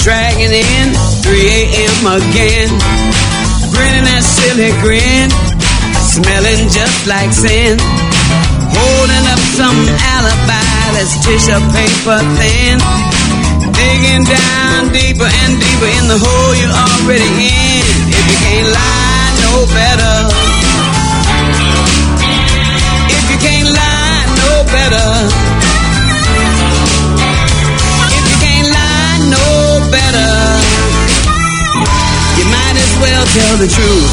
dragging in 3 a.m. again, grinning that silly grin, smelling just like sin, holding up some alibi that's tissue paper thin, digging down deeper and deeper in the hole you're already in. If you can't lie no better, if you can't lie no better, if you can't lie no better, you might as well tell the truth.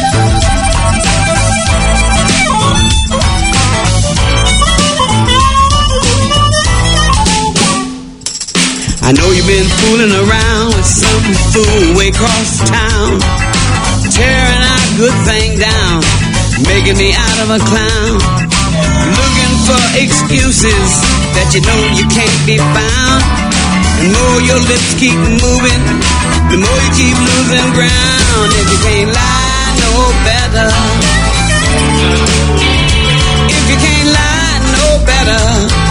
I know you've been fooling around with some fool way across town, tearing our good thing down, making me out of a clown, looking for excuses that you know you can't be found. The more your lips keep moving, the more you keep losing ground. If you can't lie no better, if you can't lie no better,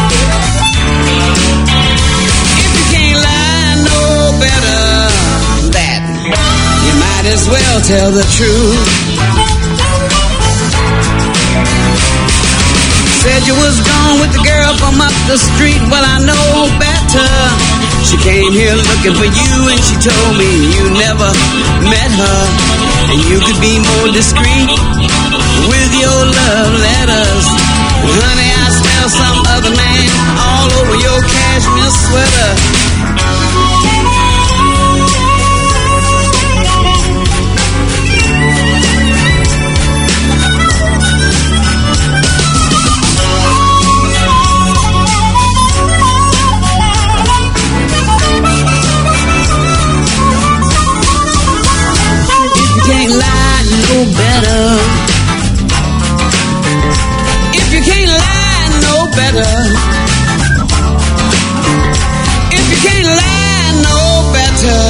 better that you might as well tell the truth. Said you was gone with the girl from up the street. Well, I know better. She came here looking for you and she told me you never met her, and you could be more discreet with your love letters. Honey, I smell some other man all over your cashmere sweater. Can't lie no better. If you can't lie no better, if you can't lie no better,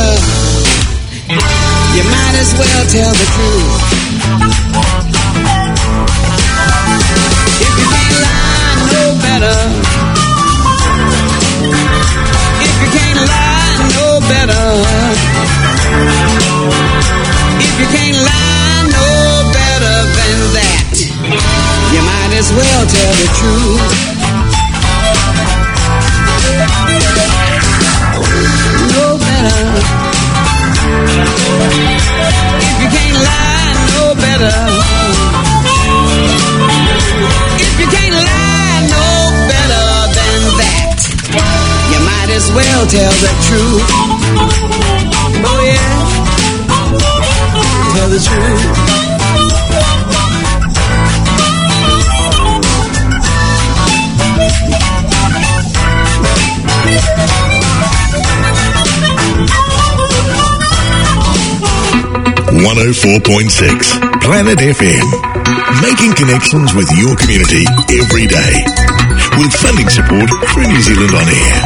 you might as well tell the truth. If you can't lie no better, if you can't lie no better, if you can't lie no better than that, you might as well tell the truth. No better. If you can't lie no better, if you can't lie no better than that, you might as well tell the truth. Oh yeah, tell the truth. 104.6 Planet FM, making connections with your community every day, with funding support through New Zealand On Air.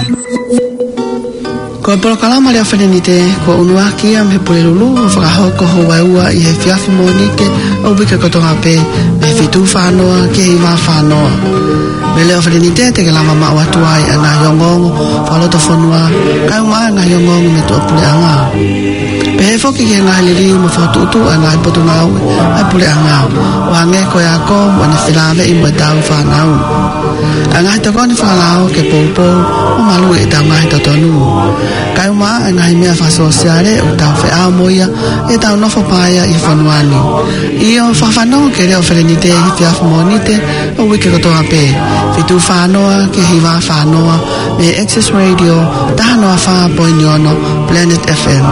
Ko polokala mali afenite ko unuaki am hepululu fraho ko hawa I he fiafi monike obike ko tonga pe me fitu fanoa ke ima fanoa mele afenite te kala mama watu ai ana yongong falo to fonua kai ma na yongong me to pule anga pe foki ke na lili mo fotu tu ana potuna ai pule anga wa me ko ya ko wana filave I mata fanau anga to kon falao ke popo o malu e tanga to tonu kai ma anga me fa sociale o ta fe amoia e ta no fa paia I fanuani io fa fano ke le ofrenite I fiaf monite o wiki ko to ape fitu fanoa ke hiva fanoa me access radio ta no fa poinyono Planet FM.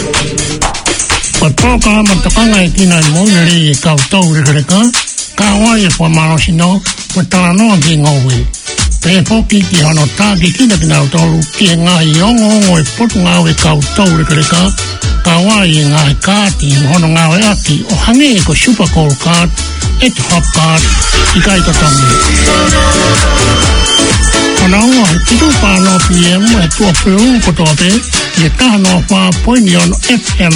Poka matakanga ikina moneri ka tau reka ka wai fo marosino matano ki ngowe pe poki ki hono ta ki kina kina tolu ki nga yongo ngoi potu nga we ka tau reka ka wai nga ka ti hono nga we aki o hange ko super call card et hop card ikai to tangi ona o titu pa no PM e tu pe ko to pe ye ka no pa poinyon FM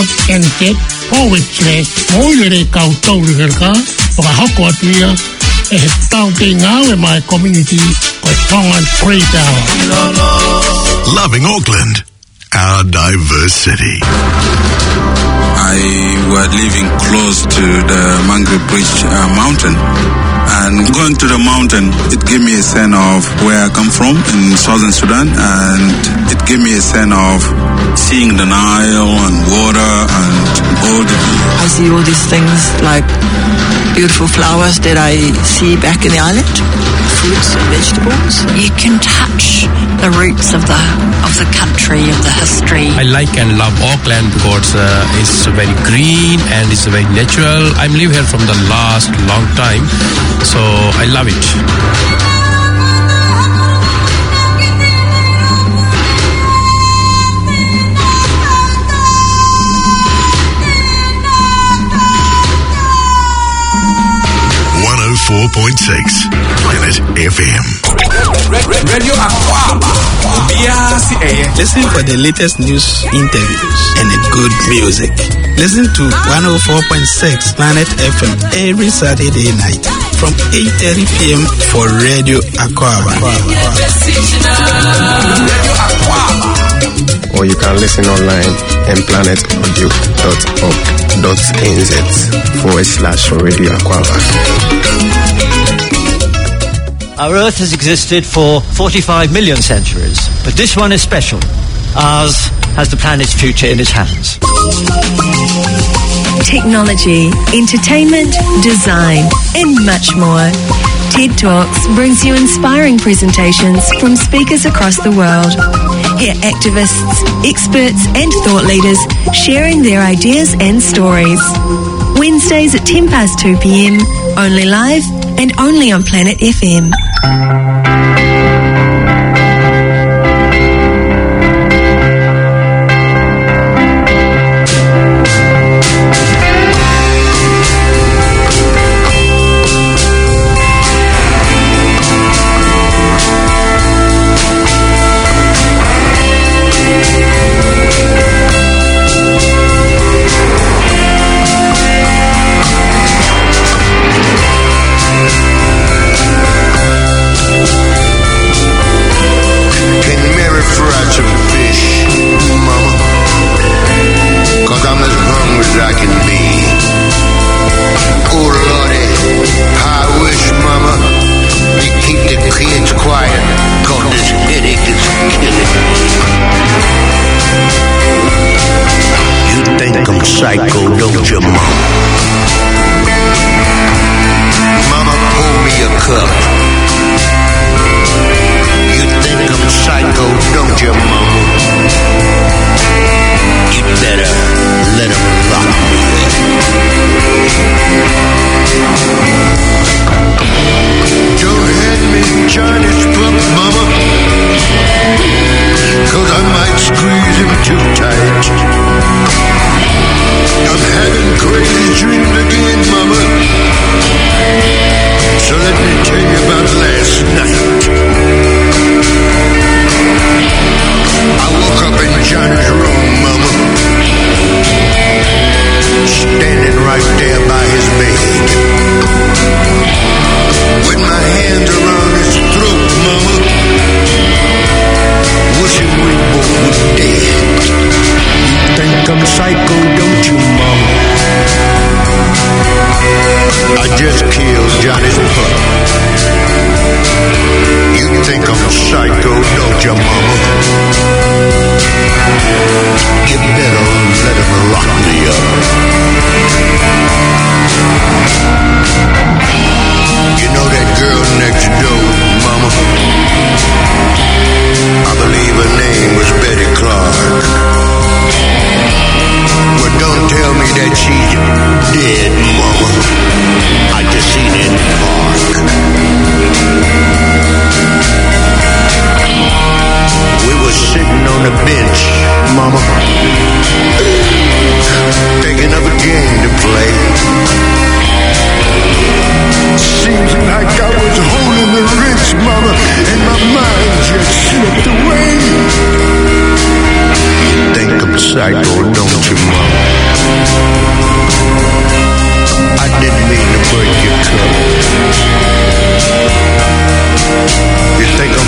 planetaudio.org.nz/moire kautau reka o hako atuia tau te ngāwe mai community ko Tongan Freetown. Loving Auckland, our diverse city. I was living close to the Mangere Bridge mountain, and going to the mountain, it gave me a sense of where I come from in southern Sudan, and it gave me a sense of seeing the Nile and water and all the... I see all these things like beautiful flowers that I see back in the island, fruits and vegetables. You can touch the roots of the country, of the history. I like and love Auckland because it's very green and it's very natural. I'm living here from the last long time, so I love it. Planet FM. Radio Aquaba. Listen for the latest news, interviews, and good music. Listen to 104.6 Planet FM every Saturday night from 8:30 p.m. for Radio Aquaba. Or you can listen online at planetaudio.org.nz/Radio Aquaba. Our Earth has existed for 45 million centuries, but this one is special. Ours has the planet's future in its hands. Technology, entertainment, design, and much more. TED Talks brings you inspiring presentations from speakers across the world. Hear activists, experts, and thought leaders sharing their ideas and stories. Wednesdays at 2 p.m, only live and only on Planet FM. Psycho, don't you, Mama? Mama, pour me a cup. You think I'm psycho, don't you, Mama? You better let him rock me. Don't hand me Chinese pup, Mama, 'cause I might squeeze him too tight. I'm having crazy dreams again, Mama. So let me tell you about last night. I woke up in Johnny's room, Mama, standing right there by his bed, with my hands around his throat, Mama, wishing we both were dead. Think I'm psycho, don't you, Mama? I just killed Johnny's pup. You think I'm psycho, don't you, Mama? You better let him lock me up. You know that girl next door, Mama? I believe her name was Betty Clark. Well, don't tell me that she's dead, Mama. I just seen her in the park. We were sitting on a bench, Mama, thinking of a game to play. Seems like I was holding the wrench, Mama, and my mind just slipped away. Think I'm psycho, don't you, Mama? I didn't mean to break your cup.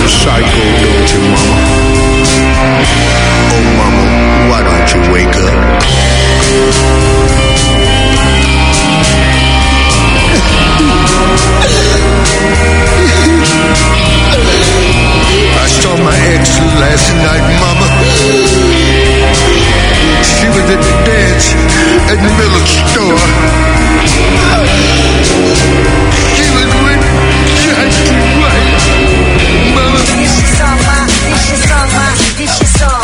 a psycho, don't you, mama? Oh, mama, why don't you wake up? I saw my ex last night, mama. She was at the dance at the village store. She was with Jackie White. Mama. This your song, ma. This your song, ma. This your song.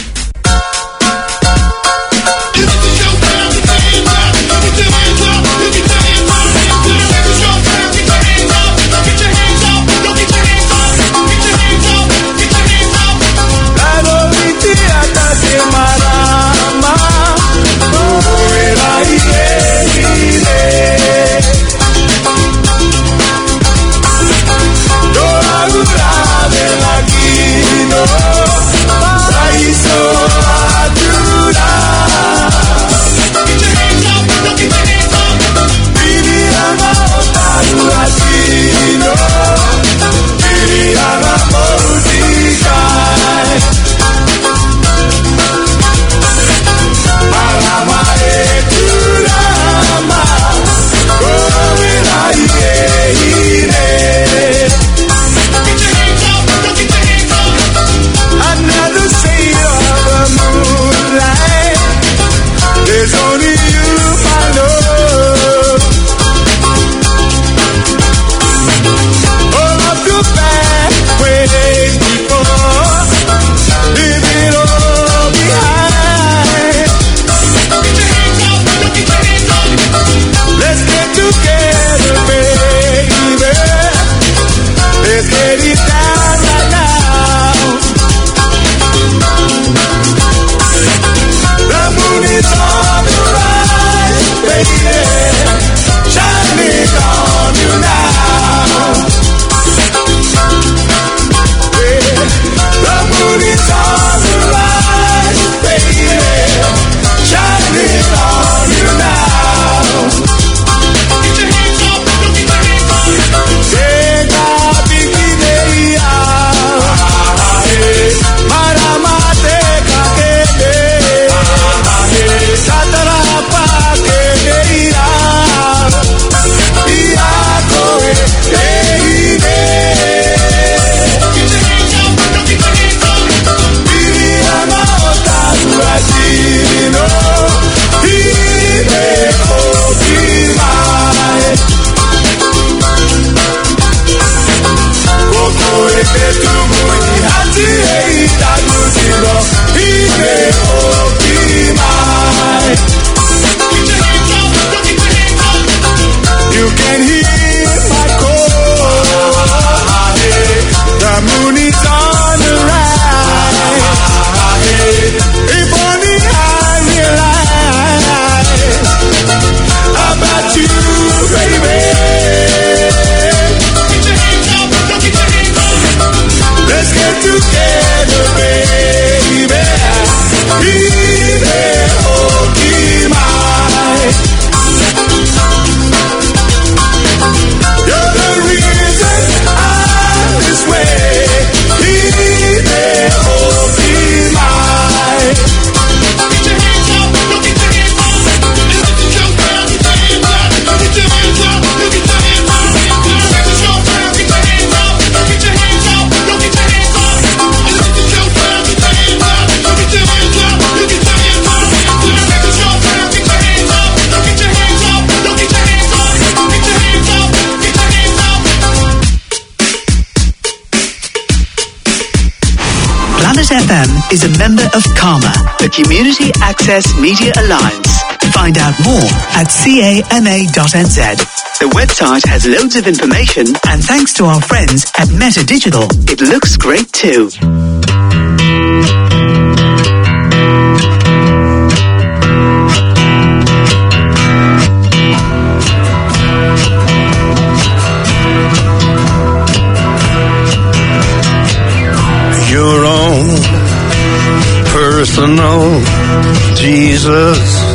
FM is a member of CAMA, the Community Access Media Alliance. Find out more at cama.nz. The website has loads of information, and thanks to our friends at Meta Digital, it looks great too. Your own personal Jesus,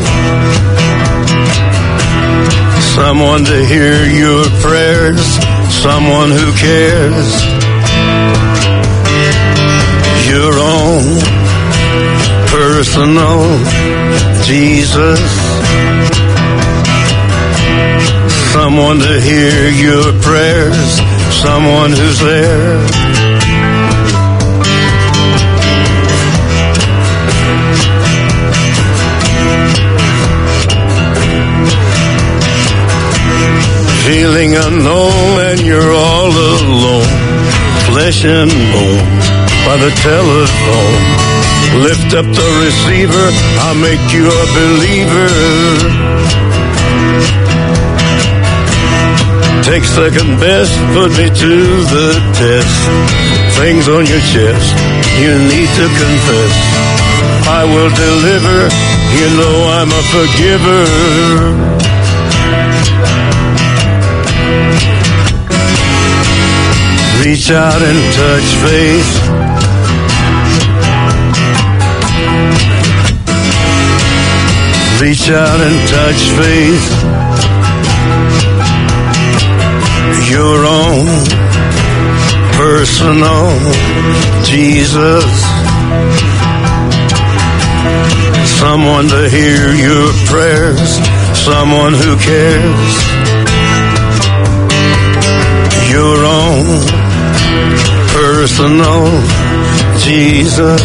someone to hear your prayers, someone who cares. your own personal Jesus. Someone to hear your prayers, someone who's there. Feeling unknown and you're all alone, flesh and bone by the telephone. Lift up the receiver, I'll make you a believer. Take second best, put me to the test. Things on your chest, you need to confess. I will deliver, you know I'm a forgiver. Reach out and touch faith. Reach out and touch faith. Your own personal Jesus. Someone to hear your prayers, someone who cares. Your own personal Jesus.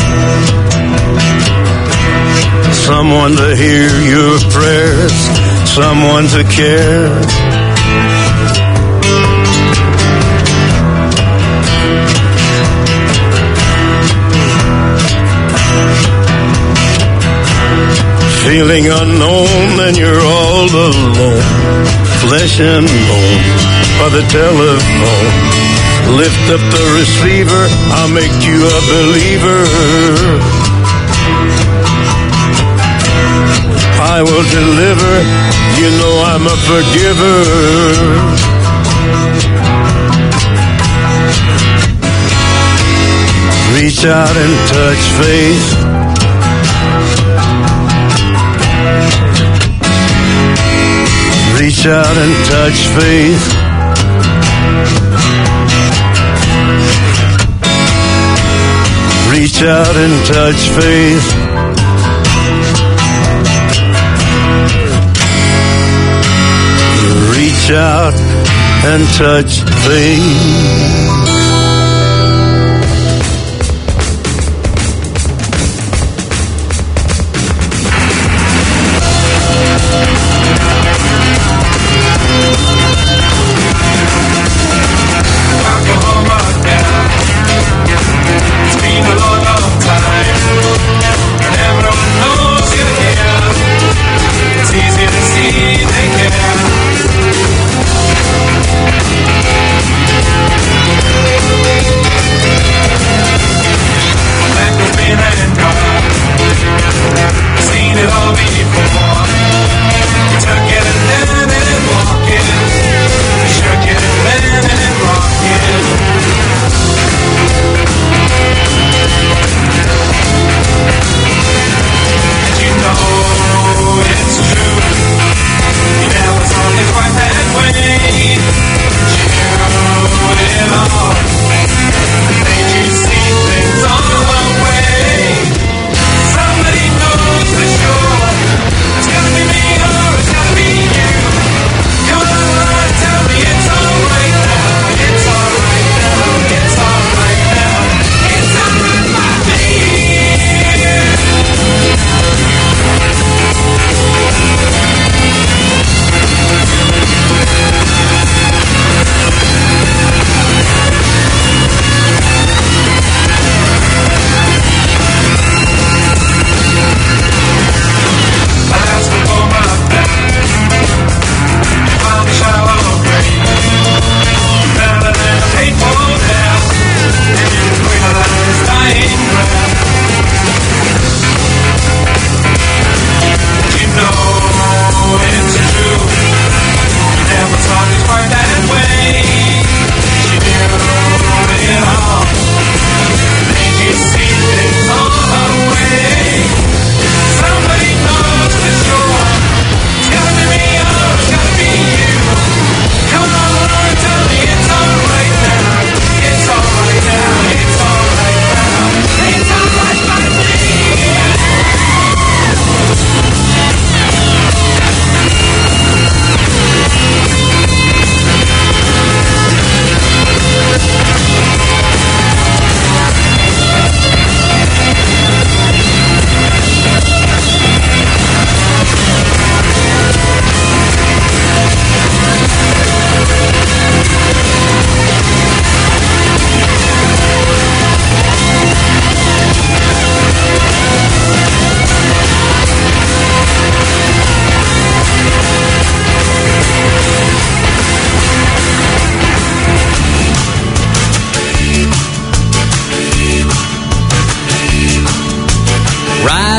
Someone to hear your prayers, someone to care. Feeling unknown and you're all alone, flesh and bone by the telephone. Lift up the receiver, I'll make you a believer. I will deliver, you know I'm a forgiver. Reach out and touch faith. Reach out and touch faith. Reach out and touch faith. Reach out and touch faith.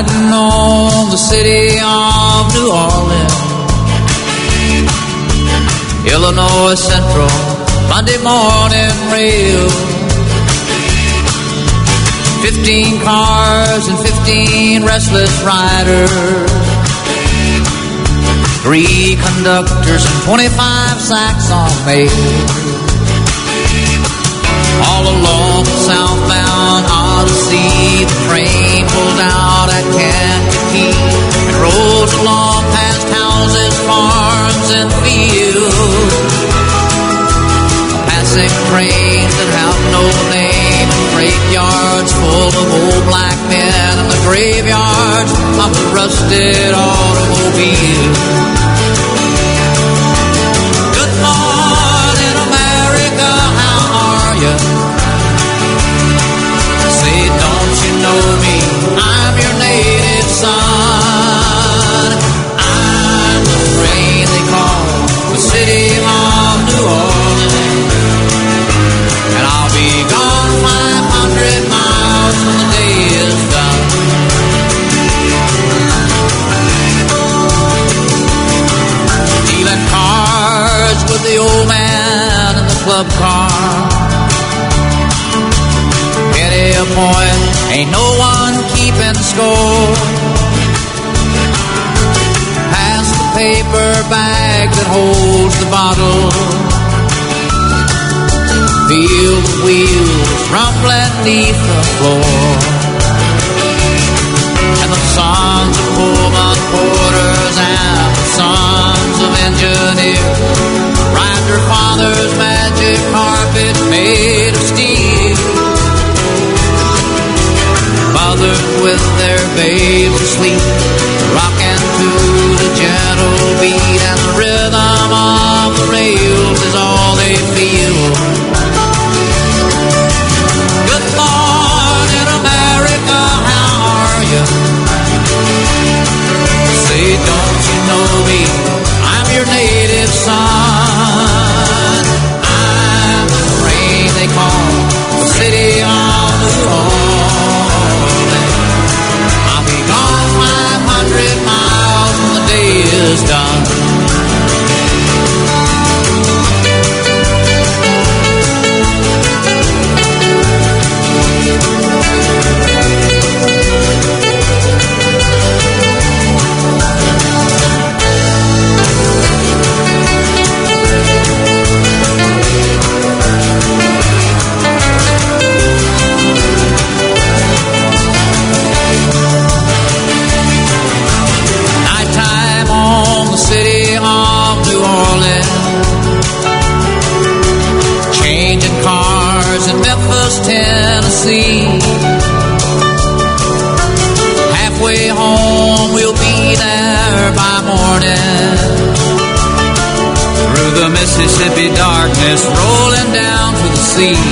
riding on the city of New Orleans, Illinois Central, Monday morning rail. 15 cars and 15 restless riders, 3 conductors and 25 sacks on mail. All along the southbound Odyssey, the train pulled out at Kankakee and rolls along past houses, farms, and fields. Passing trains that have no name, and freight yards full of old black men, and the graveyards of the rusted automobile. Good morning, America, how are you? Say, don't you know me? I'm your native son. I'm the train they call the city of New Orleans, and I'll be gone 500 miles when the day is done. Dealing cards with the old man in the club car. Any point, ain't no one keeping score. Pass the paper bag that holds the bottle. Feel the wheels rumbling beneath the floor. And the sons of Pullman porters and the sons of engineers ride their father's magic carpet made of steel. Mothers with their babes asleep, rocking to the gentle beat, and the rhythm of the rails is all they feel. Good morning, America, how are you? Say, don't you know me? I'm your native son. I'm the train they call the city of New Orleans. I'll be gone 500 miles when the day is done. City of New Orleans, changing cars in Memphis, Tennessee. Halfway home, we'll be there by morning. Through the Mississippi darkness, rolling down to the sea.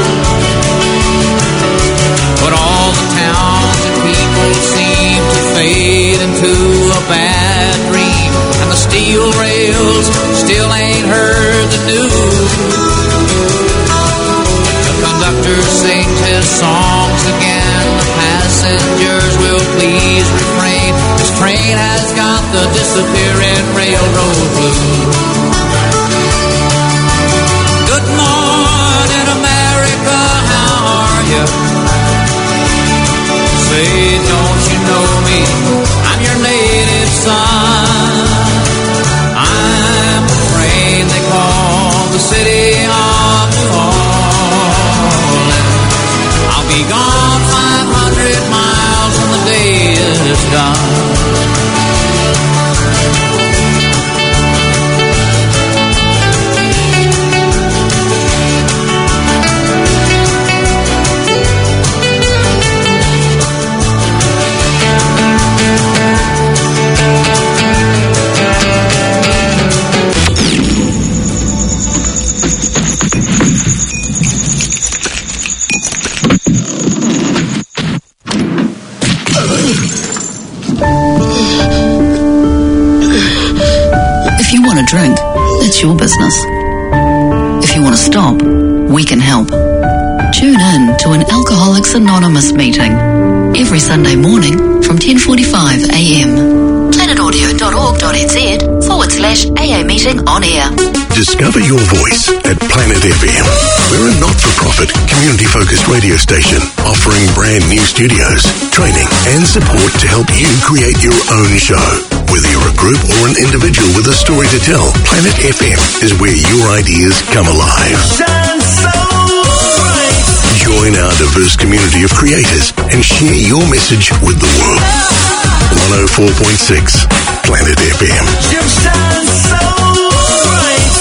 But all the towns and people seem to fade into a bad dream, and the steel rails still ain't heard the news. The conductor sings his songs again, the passengers will please refrain. This train has got the disappearing railroad blues. Good morning, America, how are you? Say, don't you know me? I'm your native son. I'm the train they call the city of New Orleans. I'll be gone 500 miles when the day is done. If you want a drink, it's your business. If you want to stop, we can help. Tune in to an Alcoholics Anonymous meeting. every Sunday morning from 10:45 a.m. planetaudio.org.nz/AA meeting on air. Discover your voice at Planet FM. We're a not-for-profit, community-focused radio station offering brand new studios, training and support to help you create your own show. Whether you're a group or an individual with a story to tell, Planet FM is where your ideas come alive. Shine so bright. Join our diverse community of creators and share your message with the world. 104.6 Planet FM. You shine so bright.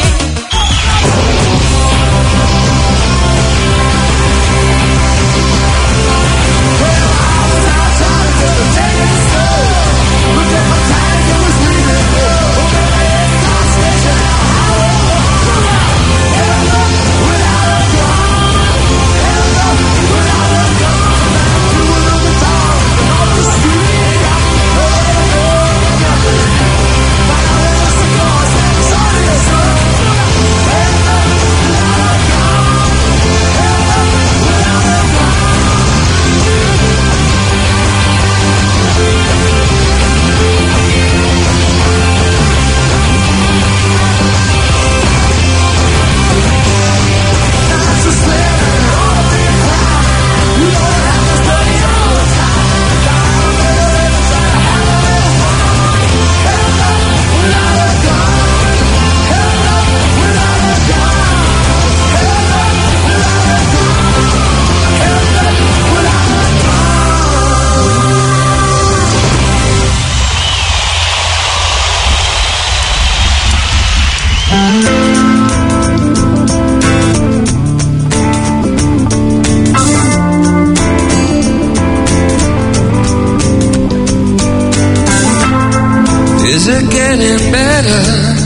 Is it getting better?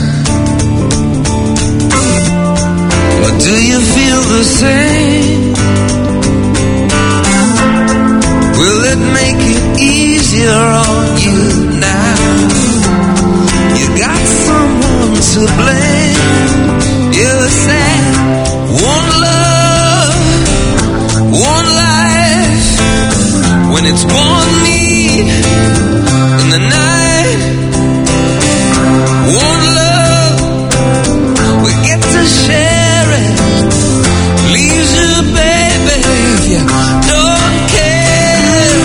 Or do you feel the same? Will it make it easier on you now? You got someone to blame. You said one love, one life. When it's one need in the night. One love, we get to share it. Leaves you, baby, if you don't care.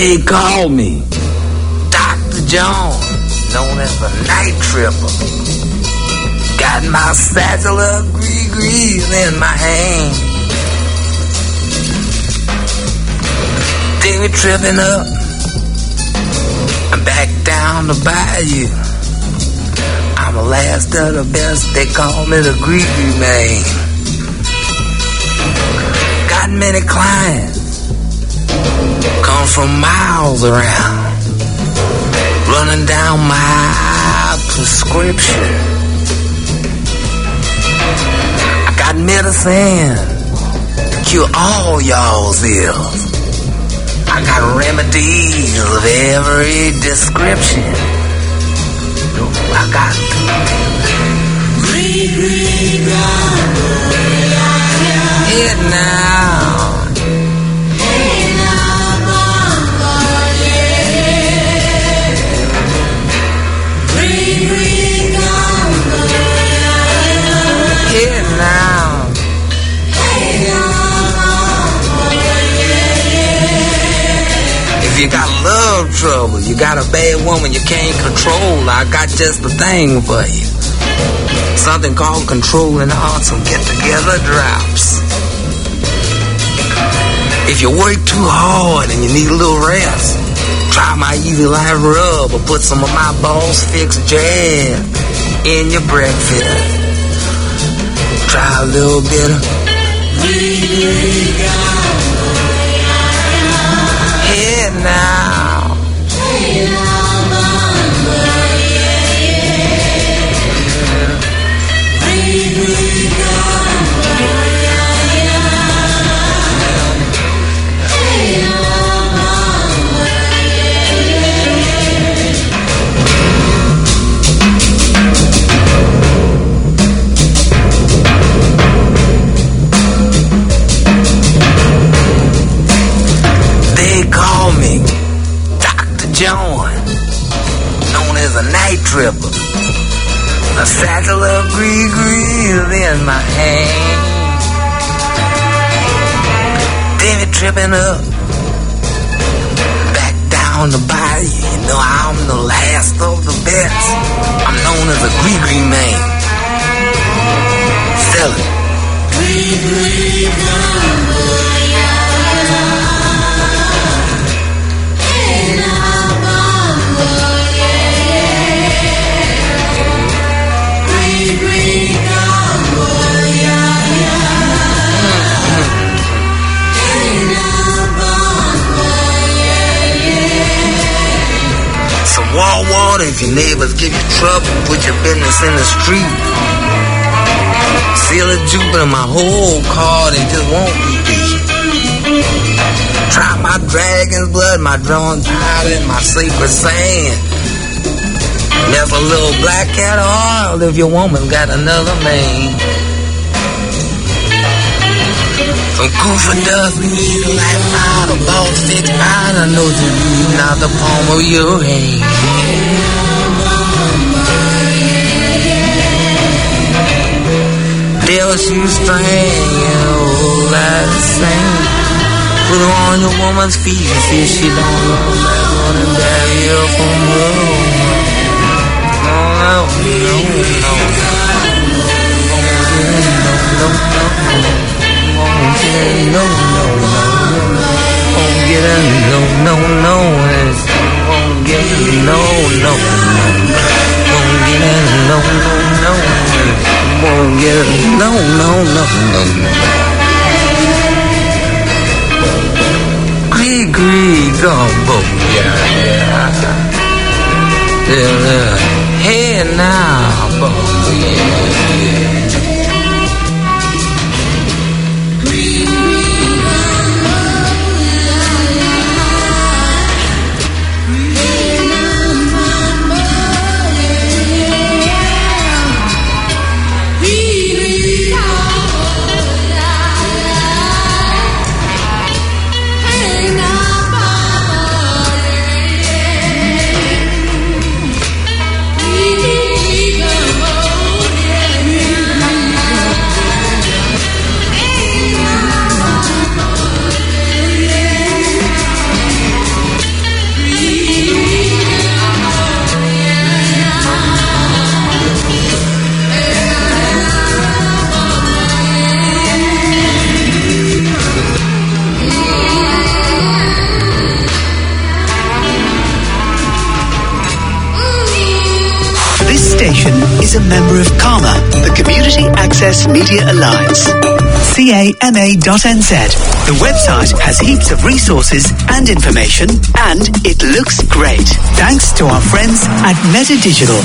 They call me Dr. Jones, known as the Night Tripper. Got my satchel of gree-grees in my hand. They were tripping up and back down the bayou. I'm the last of the best, they call me the gree-gree man. Got many clients, come from miles around, running down my prescription. I got medicine to cure all y'all's ills. I got remedies of every description. I got it now. Here now. If you got love trouble, you got a bad woman you can't control, I got just the thing for you. Something called Controlling Hearts and Get Together Drops. If you work too hard and you need a little rest, try my Easy Life Rub or put some of my Boss Fix jam in your breakfast. Try a little bit of here now. They call me Dr. John, known as a night tripper. A satchel of gree-grees in my hand. Then it tripping up, back down the bayou. You know I'm the last of the best. I'm known as a gree-gree man. Sell it. Gree-gree gumbo, Wall water if your neighbors give you trouble. Put your business in the street. Seal of Jupiter, my whole car, they just won't be beat. Try my dragon's blood, my drawn powder, and my sacred sand. Left a little black cat oil if your woman got another man. Some goofer dust, like powder, Boss Fix powder, knows you leave out the palm of your hand. Devil shoestring, oh, that's the same. Put her on your woman's feet and see if she don't run back on and back here from her. No. Gree gumbo, yeah. Hey now, bo, yeah. is a member of CAMA, the Community Access Media Alliance. CAMA.NZ. The website has heaps of resources and information, and it looks great. Thanks to our friends at Meta Digital.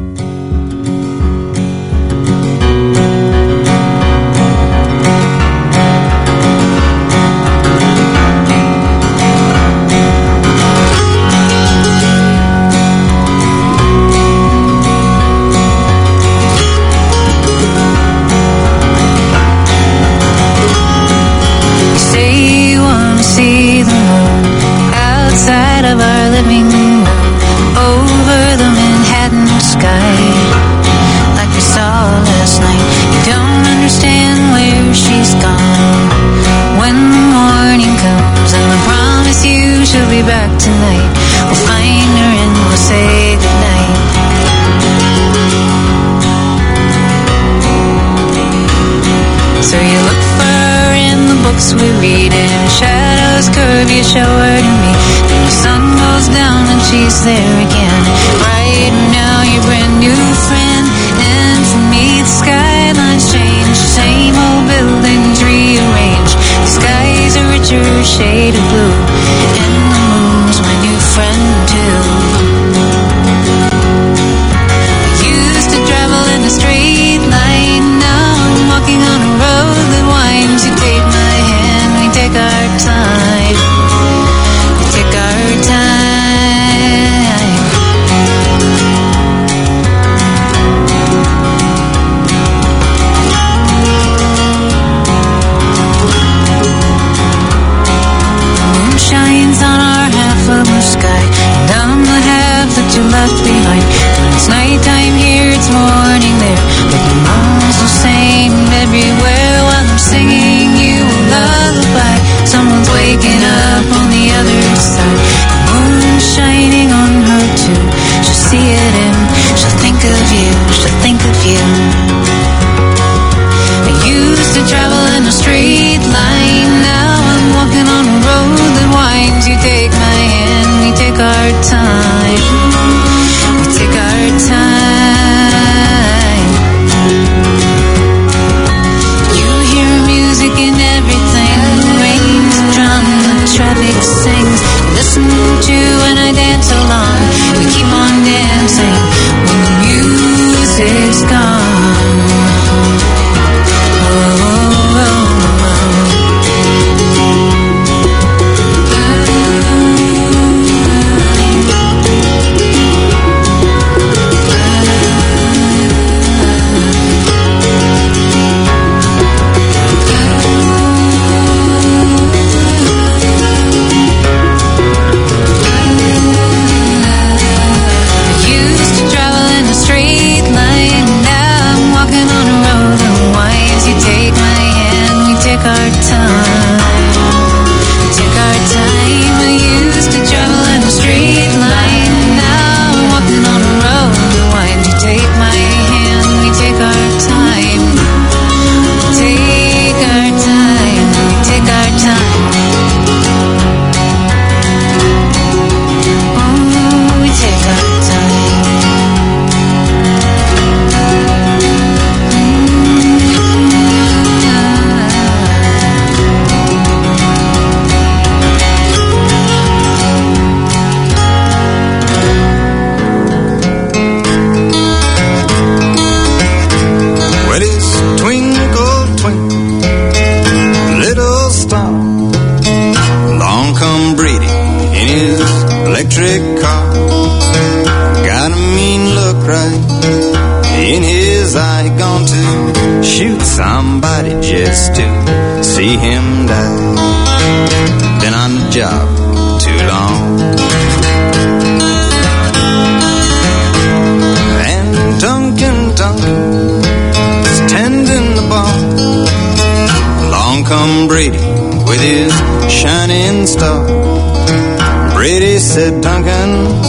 Said Duncan,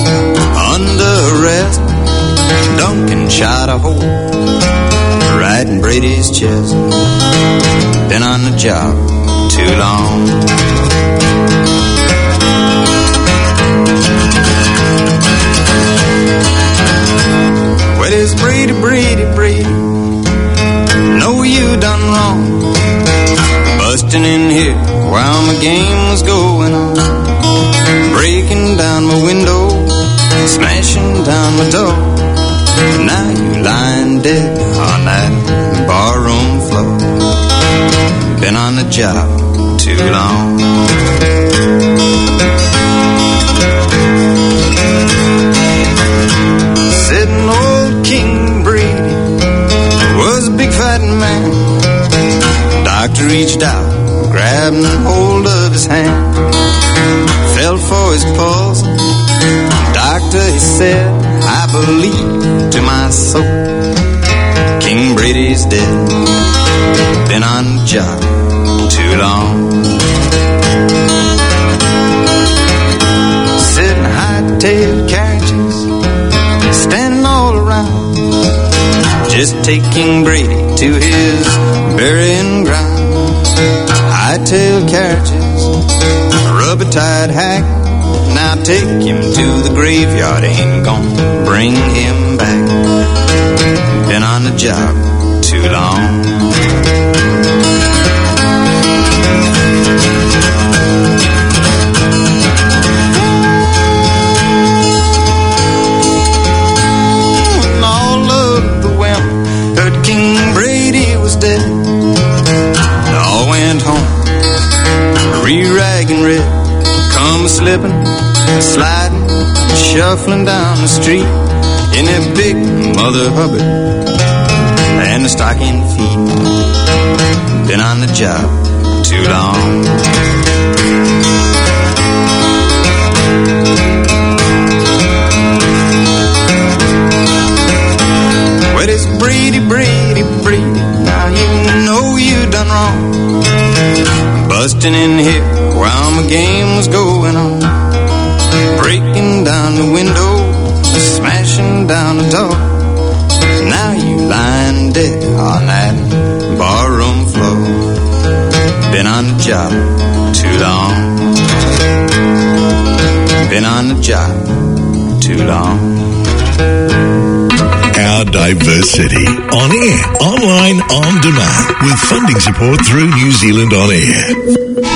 under arrest. Duncan shot a hole right in Brady's chest. Been on the job too long. Well, it's Brady, Brady, job too long. Sitting old King Brady was a big fat man. Doctor reached out, grabbed hold of his hand, felt for his pulse. Doctor, he said, I believe to my soul, King Brady's dead. Been on the job too long. Sitting high-tailed carriages, standing all around, just take King Brady to his burying ground. High-tailed carriages, rubber-tied hack, now take him to the graveyard, ain't gonna bring him back. Been on the job too long. And all of the women heard King Brady was dead, they all went home, re-ragging red, come slipping, sliding, shuffling down the street in a big Mother Hubbard and the stocking feet. Been on the job too long. Well, it's Brady, Brady, Brady, now you know you done wrong, busting in here while my game was going on, breaking down the window, smashing down the door. Now you lying dead on that barroom floor. Been on the job too long. Been on the job too long. Our diverse city, on air, online, on demand, with funding support through New Zealand On Air.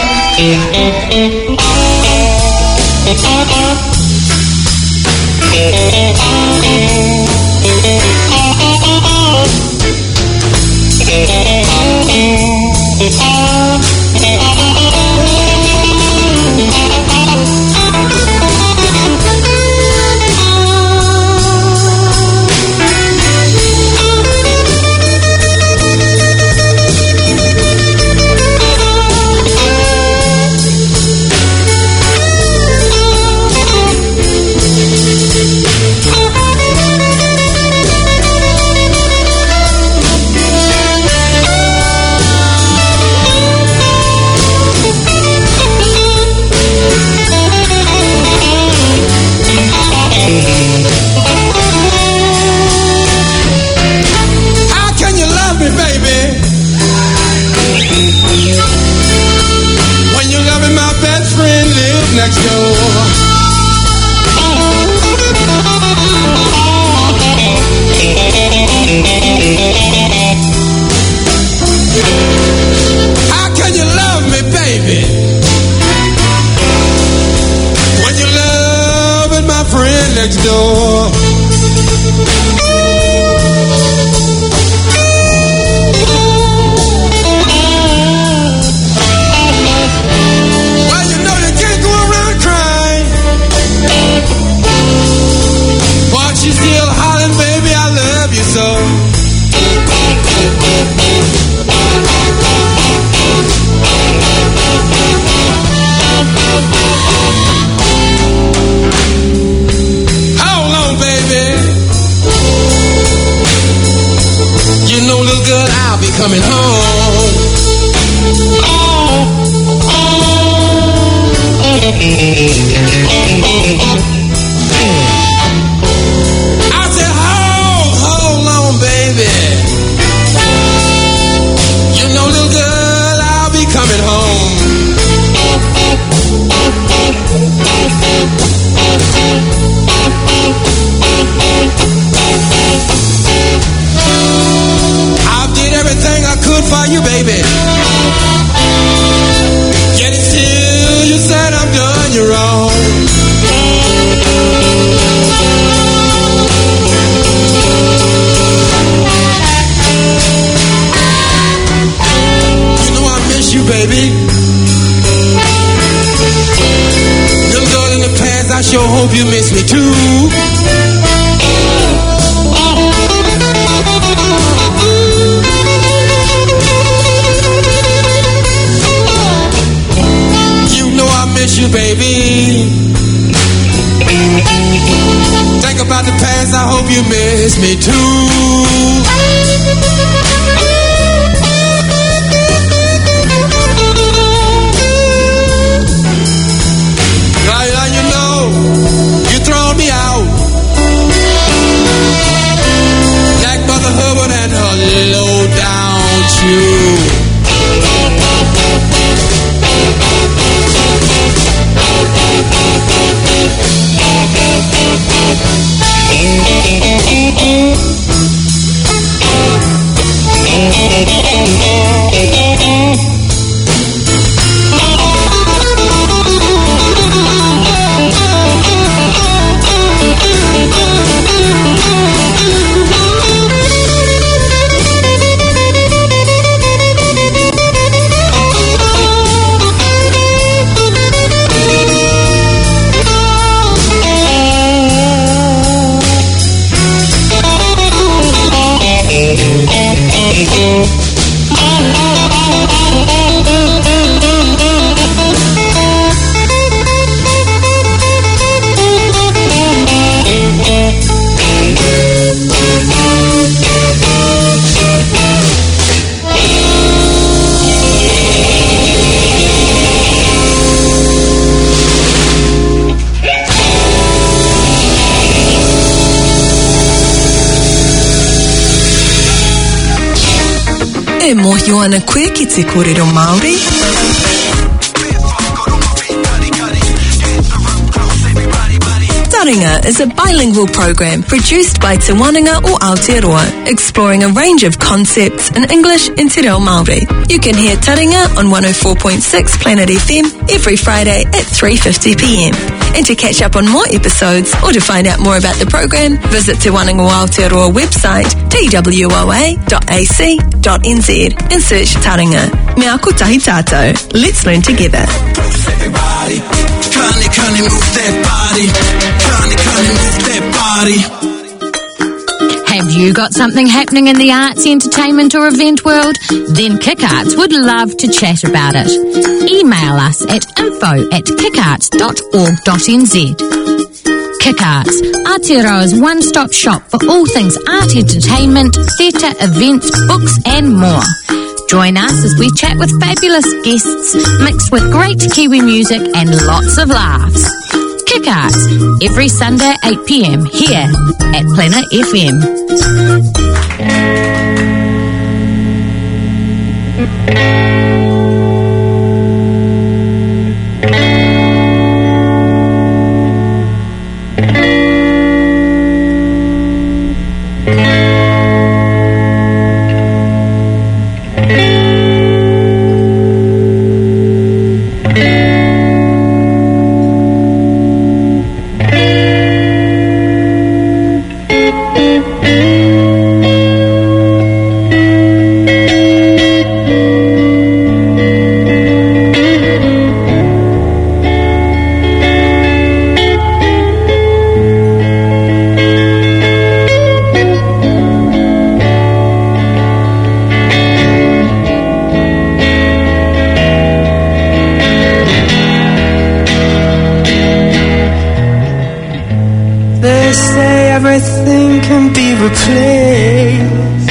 Coming home. I said, hold on, baby. You know, little girl, I'll be coming home. Everything I could for you, baby. Yet still you said I've done you wrong. Yes, I hope you miss me too. Hubbard and her low down chew. E mohi ana koe ki te kōrero Māori. Taringa is a bilingual program produced by Te Wananga o Aotearoa, exploring a range of concepts in English and Te Reo Māori. You can hear Taringa on 104.6 Planet FM every Friday at 3:50 p.m. And to catch up on more episodes or to find out more about the program, visit Te Wananga o Aotearoa website twoa.ac.nz and search Taringa. Me ako tahi tātou. Let's learn together. Everybody, kindly move that body. Kindly move that body. Have you got something happening in the arts, entertainment or event world? Then KickArts would love to chat about it. Email us at info@kickarts.org.nz. KickArts, Aotearoa's one-stop shop for all things art, entertainment, theatre, events, books and more. Join us as we chat with fabulous guests, mixed with great Kiwi music and lots of laughs. KickArts, every Sunday 8 p.m. here at Planet FM. Everything can be replaced,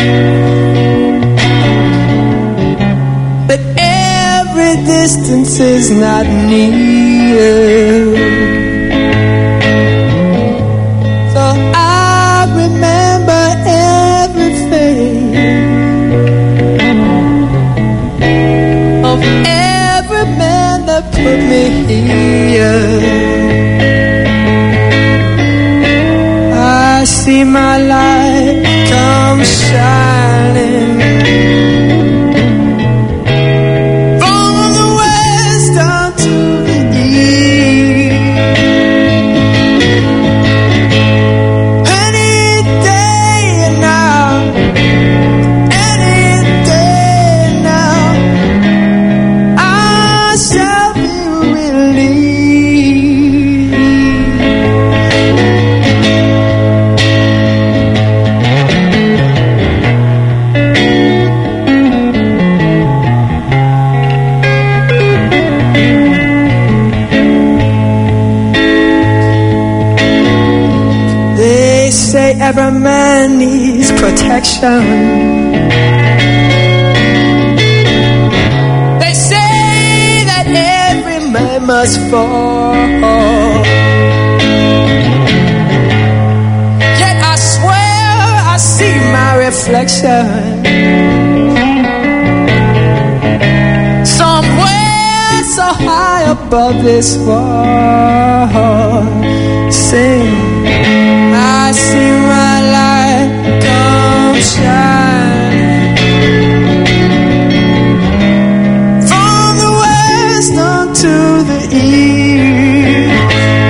but every distance is not near. So I remember everything of every man that put me here. I see my light come shining from the west down to the east. Any day now, I shall be released. say every man needs protection. They say that every man must fall. Yet I swear I see my reflection somewhere so high above this wall. Sing, I see my light come shine from the west unto the east.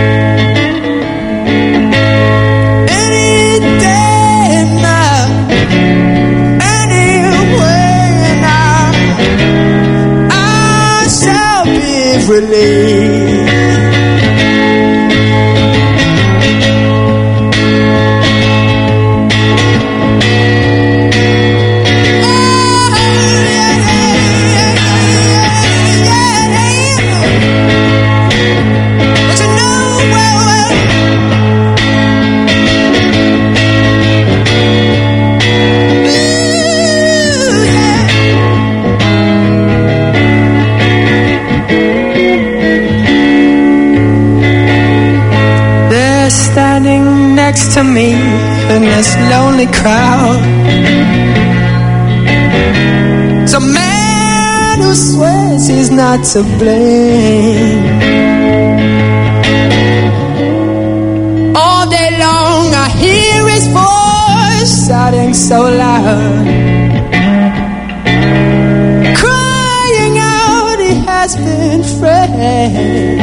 Any day and night, anywhere now, I shall be released. Next to me in this lonely crowd, it's a man who swears he's not to blame. All day long I hear his voice shouting so loud, crying out he has been framed.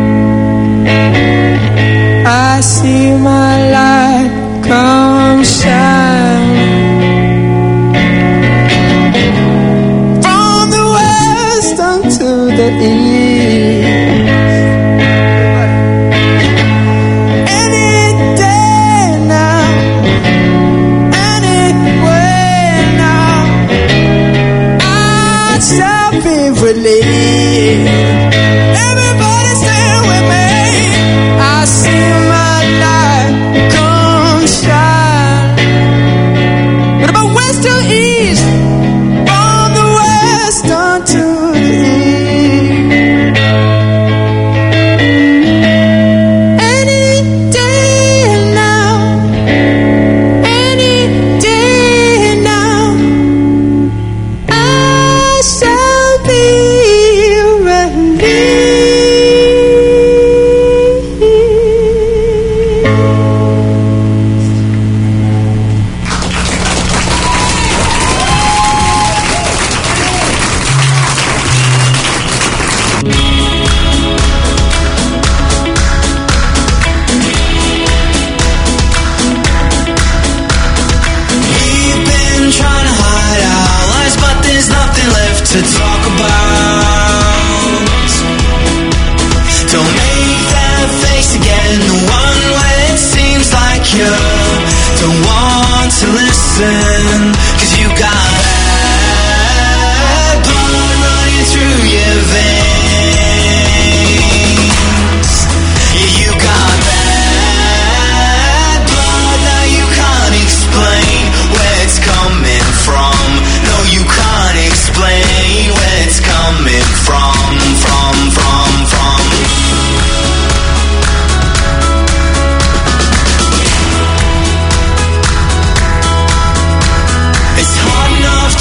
I see my light come shine from the west unto the east. Any day now, anywhere now, I shall be released. Everybody stand with me. I see my light come shine. What about west to east? From the west unto the east. Any day now, any day now, I shall be released. To talk about. Don't make that face again, the one where it seems like you don't want to listen, 'cause you got bad blood running through your veins. Yeah, you got bad blood, now you can't explain where it's coming from. No, you can't explain where it's coming from. It's hard enough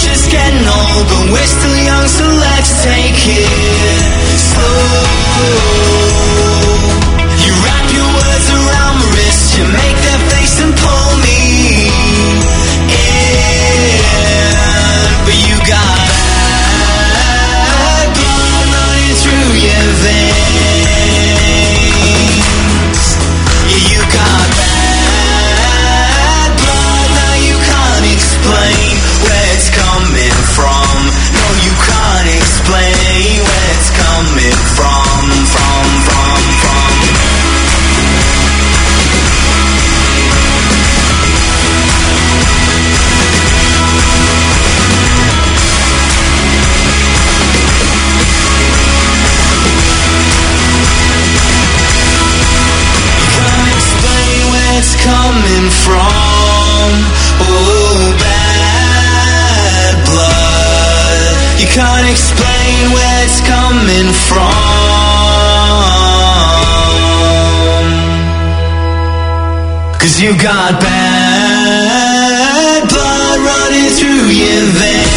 'Cause you got bad blood running through your veins.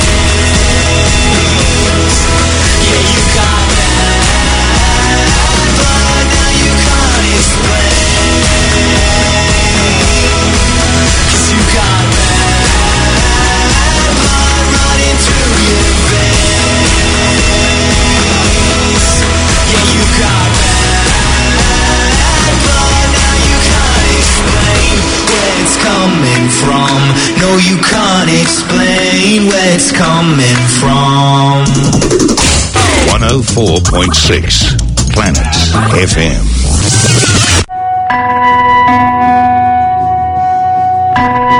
Yeah, you got bad blood, now you can't explain. 'Cause you got bad blood running through your veins. Yeah, you got bad blood, now you can't explain where it's coming from. No, you can't explain where it's coming from. 104.6 Planet FM.